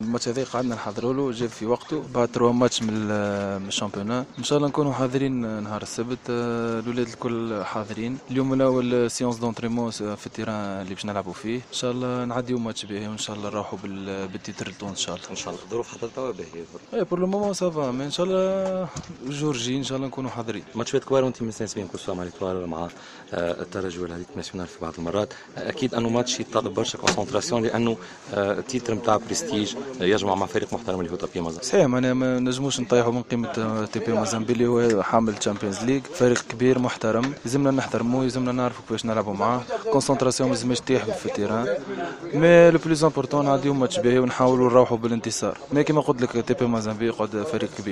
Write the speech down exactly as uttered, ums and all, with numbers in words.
الماتش هذا قعدنا نحضروا له، جا في وقته بعد تروا ماتش من الشامبيونا. ان شاء الله نكونوا حاضرين نهار السبت، الاولاد الكل حاضرين. اليوم الاول سيونس دونتريمون في التيران اللي باش نلعبوا فيه، ان شاء الله نعديو ماتش باهي وان شاء الله نروحوا بالتيتر لتونس ان شاء الله. ان شاء الله الظروف حتى توا باهيه. اي بور لو مومون سافا، مي ان شاء الله جورجي ان شاء الله نكونوا حاضرين. ماتشات كبار وانت مستنسين كوسوا مع ليتوال مع الترجي ولا ليك ناسيونال في بعض المرات، اكيد انه ماتش يتطلب برشا كونسنتراسيون لانه التيتر نتاع بريستيج يجمع مع فريق محترم اللي هو تابي مازن. صحيح، معناها ما نجموش نطيحوا من قيمه تي بي مازامبي اللي هو حامل تشامبيونز ليغ، فريق كبير محترم لازمنا نحترموه، لازمنا نعرفوا كيفاش نلعبوا معاه. كونسنتراسيون ما لازمش تطيح في التيران، مي لو بلوز امبورطون نعديو ماتش باهي ونحاولوا نروحوا بالانتصار. مي كيما قلت لك تي بي مازامبي قد فريق كبير.